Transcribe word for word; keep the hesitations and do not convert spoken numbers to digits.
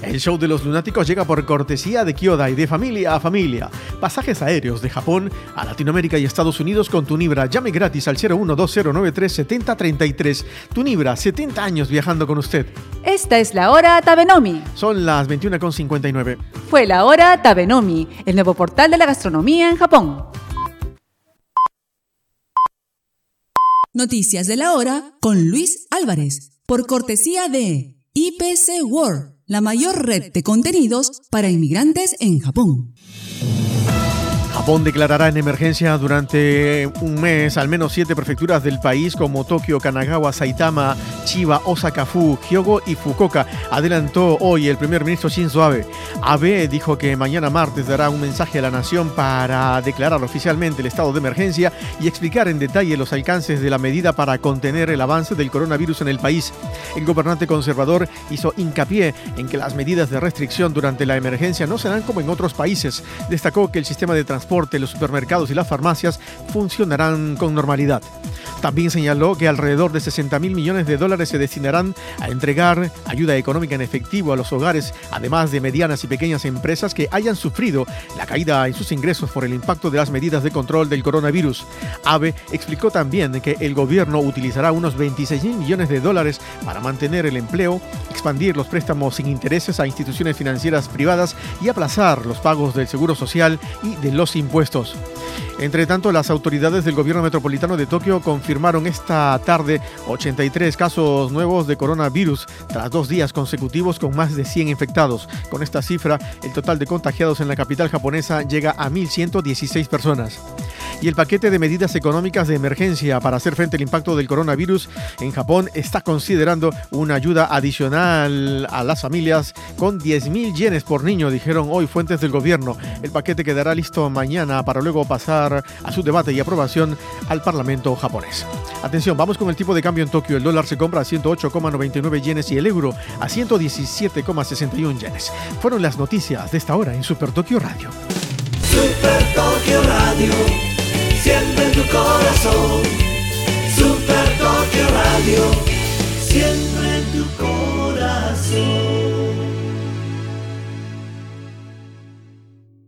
El show de los lunáticos llega por cortesía de Kyodai, de familia a familia. Pasajes aéreos de Japón a Latinoamérica y Estados Unidos con Tunibra. Llame gratis al cero uno dos cero nueve tres siete cero tres tres. Tunibra, setenta años viajando con usted. Esta es la hora Tabenomi. Son las veintiuna con cincuenta y nueve. Fue la hora Tabenomi, el nuevo portal de la gastronomía en Japón. Noticias de la hora con Luis Álvarez, por cortesía de I P C World, la mayor red de contenidos para inmigrantes en Japón. Japón declarará en emergencia durante un mes al menos siete prefecturas del país como Tokio, Kanagawa, Saitama, Chiba, Osaka, Fu, Hyogo y Fukuoka, adelantó hoy el primer ministro Shinzo Abe. Abe dijo que mañana martes dará un mensaje a la nación para declarar oficialmente el estado de emergencia y explicar en detalle los alcances de la medida para contener el avance del coronavirus en el país. El gobernante conservador hizo hincapié en que las medidas de restricción durante la emergencia no serán como en otros países. Destacó que el sistema de transporte transporte, los supermercados y las farmacias funcionarán con normalidad. También señaló que alrededor de sesenta mil millones de dólares se destinarán a entregar ayuda económica en efectivo a los hogares, además de medianas y pequeñas empresas que hayan sufrido la caída en sus ingresos por el impacto de las medidas de control del coronavirus. Abe explicó también que el gobierno utilizará unos veintiséis mil millones de dólares para mantener el empleo, expandir los préstamos sin intereses a instituciones financieras privadas y aplazar los pagos del seguro social y de los impuestos. Entre tanto, las autoridades del gobierno metropolitano de Tokio confirmaron esta tarde ochenta y tres casos nuevos de coronavirus tras dos días consecutivos con más de cien infectados. Con esta cifra, el total de contagiados en la capital japonesa llega a mil ciento dieciséis personas. Y el paquete de medidas económicas de emergencia para hacer frente al impacto del coronavirus en Japón está considerando una ayuda adicional a las familias con diez mil yenes por niño, dijeron hoy fuentes del gobierno. El paquete quedará listo mañana para luego pasar a su debate y aprobación al Parlamento japonés. Atención, vamos con el tipo de cambio en Tokio. El dólar se compra a ciento ocho coma noventa y nueve yenes y el euro a ciento diecisiete coma sesenta y uno yenes. Fueron las noticias de esta hora en Super Tokio Radio. Super Tokio Radio, siempre en tu corazón.